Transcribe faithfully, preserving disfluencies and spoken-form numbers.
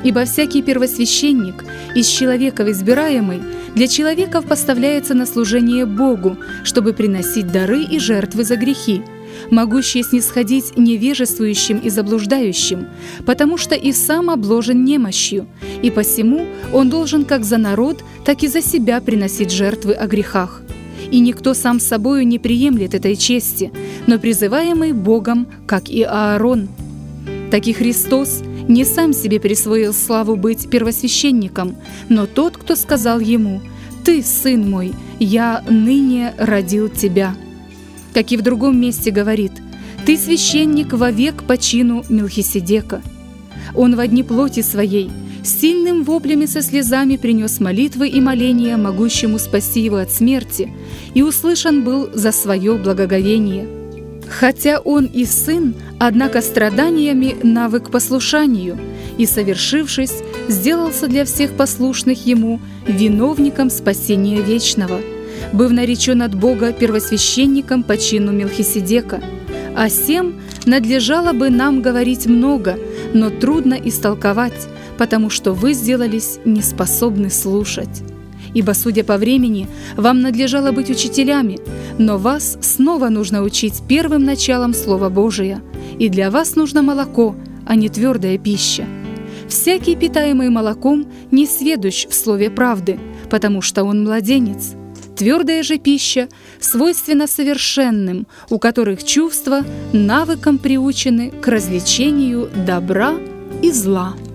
Ибо всякий первосвященник, из человеков избираемый, для человеков поставляется на служение Богу, чтобы приносить дары и жертвы за грехи, могущие снисходить невежествующим и заблуждающим, потому что и сам обложен немощью, и посему он должен как за народ, так и за себя приносить жертвы о грехах. И никто сам собою не приемлет этой чести, но призываемый Богом, как и Аарон. Так и Христос не сам себе присвоил славу быть первосвященником, но тот, кто сказал ему: «Ты, сын мой, я ныне родил тебя». Как и в другом месте говорит: «Ты священник вовек по чину Мелхиседека». Он во дни плоти своей сильным воплем и со слезами принес молитвы и моления могущему спасти его от смерти, и услышан был за свое благоговение. Хотя он и сын, однако страданиями навык послушанию, и, совершившись, сделался для всех послушных ему виновником спасения вечного, быв наречен от Бога первосвященником по чину Мелхиседека. О сем надлежало бы нам говорить много, но трудно истолковать, потому что вы сделались неспособны слушать. Ибо, судя по времени, вам надлежало быть учителями, но вас снова нужно учить первым началом Слова Божия, и для вас нужно молоко, а не твердая пища. Всякий, питаемый молоком, не сведущ в слове правды, потому что он младенец. Твердая же пища свойственна совершенным, у которых чувства навыком приучены к развлечению добра и зла.